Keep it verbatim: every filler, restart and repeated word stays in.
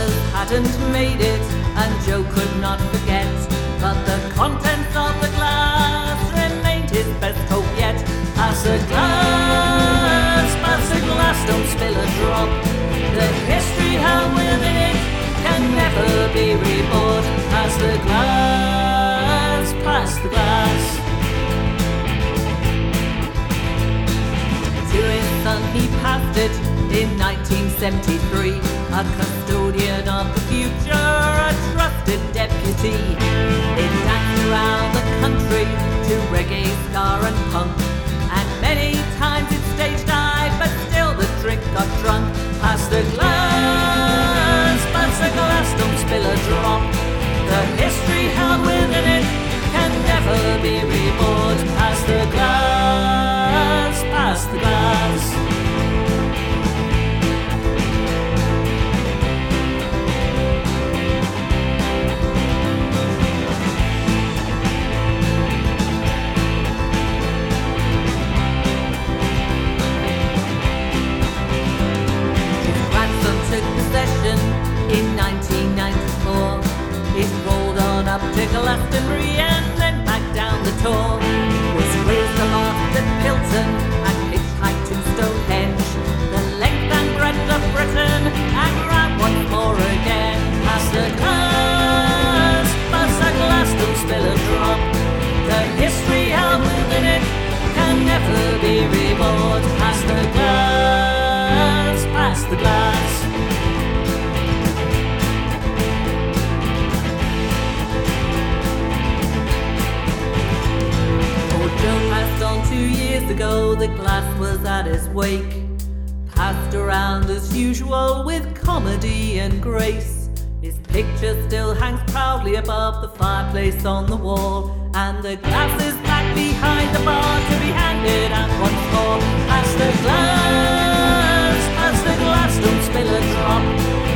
others hadn't made it, and Joe could not forget. But the contents of the glass remained his best hope yet. Pass a glass, pass a glass, don't spill a drop. The history held within it can never be rebought. Pass the glass, pass the glass. To his son he passed it in nineteen seventy-three, a custodian of the future, a trusted deputy. It danced around the country to reggae, ska and punk, and many times it stage dive, but still the drink got drunk. Pass the glass, pass the glass, don't spill a drop. The history held within it can never be rebought. Pass the glass, pass the glass. In nineteen ninety-four, it rolled on up to Glastonbury and then back down the Tor. Was raised aloft at Pilton and hitchhiked to Stonehenge, the length and breadth of Britain, and ran once more again. Pass the glass, pass the glass, don't spill a drop. The history held within it can never be rebought. Pass the glass, pass the glass. Two years ago the glass was at his wake, passed around as usual with comedy and grace. His picture still hangs proudly above the fireplace on the wall, and the glass is back behind the bar to be handed out once more. Pass the glass, pass the glass, don't spill a drop.